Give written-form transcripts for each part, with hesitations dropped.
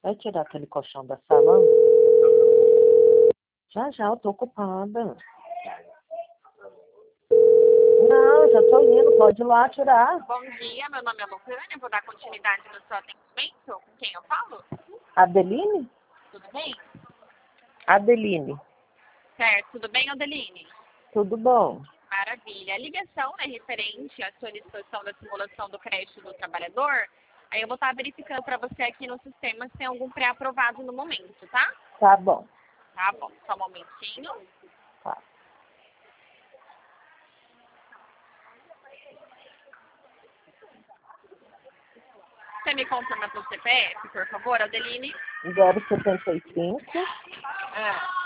Vai tirar aquele colchão da sala? Já, eu tô ocupada. Não, já tô indo, pode ir lá tirar. Bom dia, meu nome é Lucânia, vou dar continuidade no seu atendimento. Com quem eu falo? Adeline? Tudo bem? Adeline, Certo, tudo bem, Adeline? tudo bom? Maravilha. A ligação é referente à solicitação da simulação do crédito do trabalhador. Aí eu vou estar verificando para você aqui no sistema se tem algum pré-aprovado no momento, tá? Tá bom. Tá bom, só um momentinho. Tá. Você me confirma seu CPF, por favor, Adeline? 075 Ah,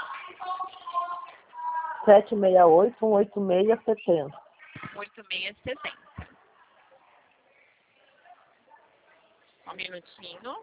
768 186 70. 8660. Só um minutinho.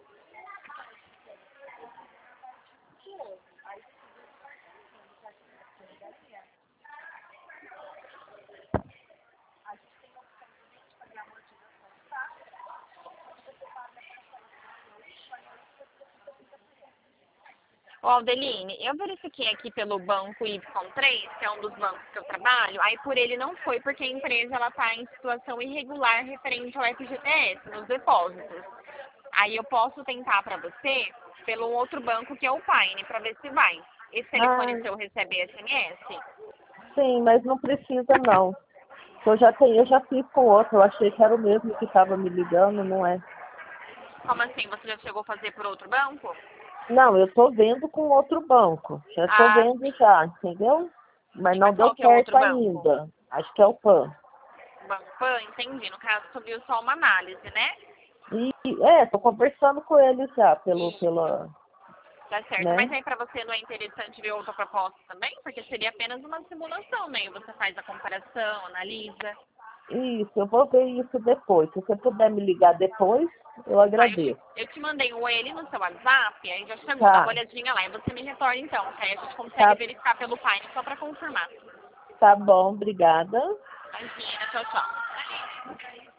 Ó, Adeline, eu verifiquei aqui pelo banco Y3, que é um dos bancos que eu trabalho, aí por ele não foi, porque a empresa ela está em situação irregular referente ao FGTS, nos depósitos. Aí eu posso tentar para você pelo outro banco que é o Paine, para ver se vai. Esse telefone seu recebe SMS? Sim, mas não precisa não. Eu já fiz com outro, eu achei que era o mesmo que estava me ligando, não é? Como assim? Você já chegou a fazer por outro banco? Não, eu tô vendo com outro banco. Já tô Ah, vendo já, entendeu? Mas sim, não mas deu qual que é o certo outro banco? ainda. Acho que é o PAN. Banco Pan, entendi. No caso, subiu só uma análise, né? Tô conversando com ele já, Isso. Tá certo. né? Mas aí pra você não é interessante ver outra proposta também? Porque seria apenas uma simulação, né? E você faz a comparação, analisa. Isso, eu vou ver isso depois. Se você puder me ligar depois, eu Tá, agradeço. eu te mandei um ele no seu WhatsApp, aí já chegou, dá uma Tá, olhadinha lá. E você me retorna então, que aí a gente consegue tá, verificar pelo Paine só pra confirmar. tá bom, obrigada. Imagina, tchau, tchau.